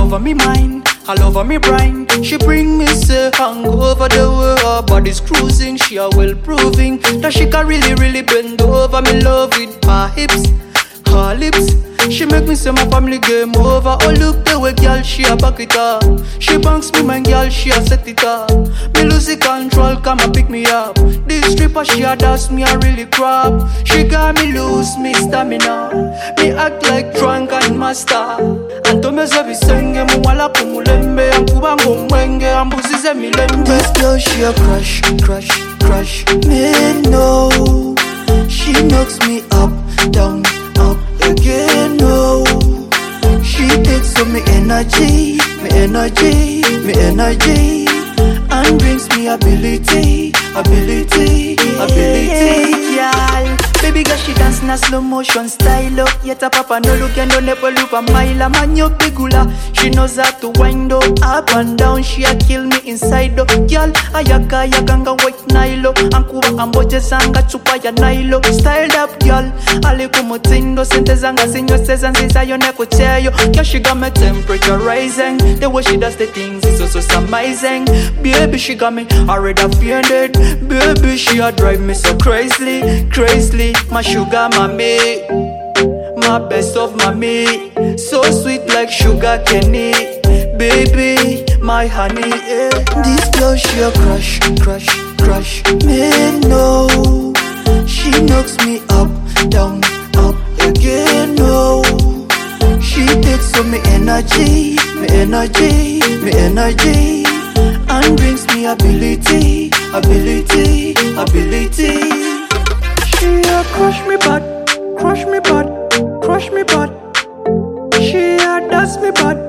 over me mind, all over me brain. She bring me say hang over the world. Her body's cruising, she a well proving that she can really bend over. Me love with her hips, her lips. She make me say my family game over. Oh look the way girl she a back it up. She banks me my girl she a set it up. Me lose the control come and pick me up. This stripper she a dance me a really crap. She got me lose me stamina. Me act like drunk and master. Antome se bisenge mu wala kumulembe. Amkuba ngomwenge ambuzize milembe. This girl she a crush. Me know she knocks me up, down, up again. No, she takes so me energy, and brings me ability. Girl, baby girl she dance in a slow motion style up. Yet a papa no look and no never look a mile. Man yo bigula, she knows how to wind up and down. She a kill me inside up. Girl, ayaka yakanga white nilo. Ankuba amboje sanga chupa ya nilo. Styled up girl, ale como tindo sente zanga sinyo seza nziza yo neko cheyo. Girl she got me temperature rising. The way she does the things is so amazing. Baby she got me already offended. Baby she a drive me so crazily. My sugar mommy, my best of mommy, so sweet like sugar candy. Baby, my honey, yeah. This girl she a crush. Me know she knocks me up, down, up again. No, she takes so me energy, and brings me ability. She a crush me bad. She a dust me bad.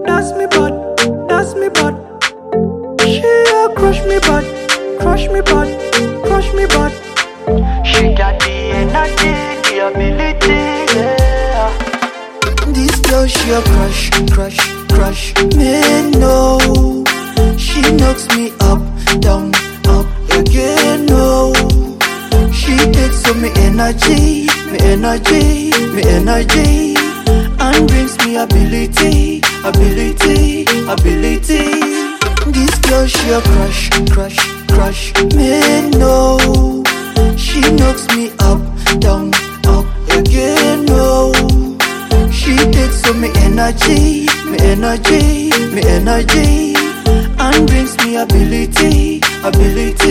She a crush me bad. She got the energy, the ability, yeah. This girl she a crush. Me know she knocks me up, down, up again. No, she takes so me energy, and brings me ability. This girl she a crush. Me know she knocks me up, down, up again. No, she takes so me energy, and brings me ability.